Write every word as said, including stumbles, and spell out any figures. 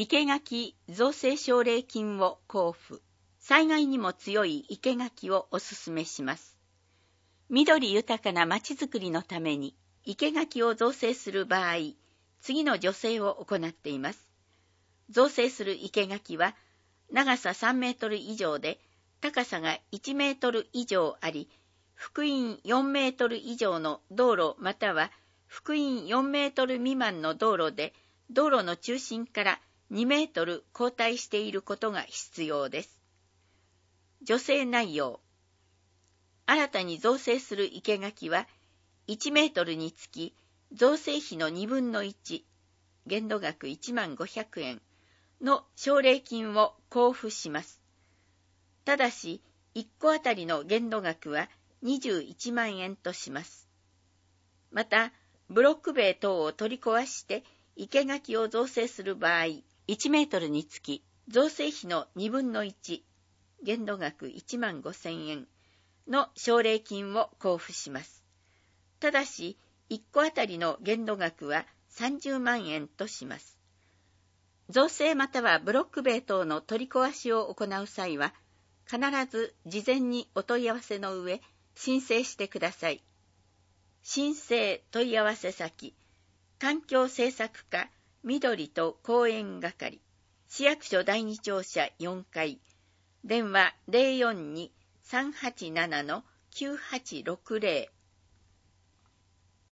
生垣造成奨励金を交付。災害にも強い生垣をお勧めします。緑豊かなまちづくりのために生垣を造成する場合、次の助成を行っています。造成する生垣は長ささんメートル以上で高さがいちメートル以上あり、幅員よんメートル以上の道路または幅員よんメートル未満の道路で道路の中心からにメートル後退していることが必要です。助成内容。新たに造成する生垣はいちメートルにつき造成費のにぶんのいち、限度額いちまんごひゃくえんの奨励金を交付します。ただし、いっこあたりの限度額はにじゅういちまんえんとします。また、ブロック塀等を取り壊して生垣を造成する場合、いちメートルにつき造成費のにぶんのいち、限度額いちまんごせんえんの奨励金を交付します。ただし、いっこあたりの限度額はさんじゅうまんえんとします。造成またはブロック塀等の取り壊しを行う際は、必ず事前にお問い合わせの上、申請してください。申請問い合わせ先、環境政策課緑と公園係、市役所だいに庁舎よんかい、電話 ゼロよんに さんはちなな きゅうはちろくゼロ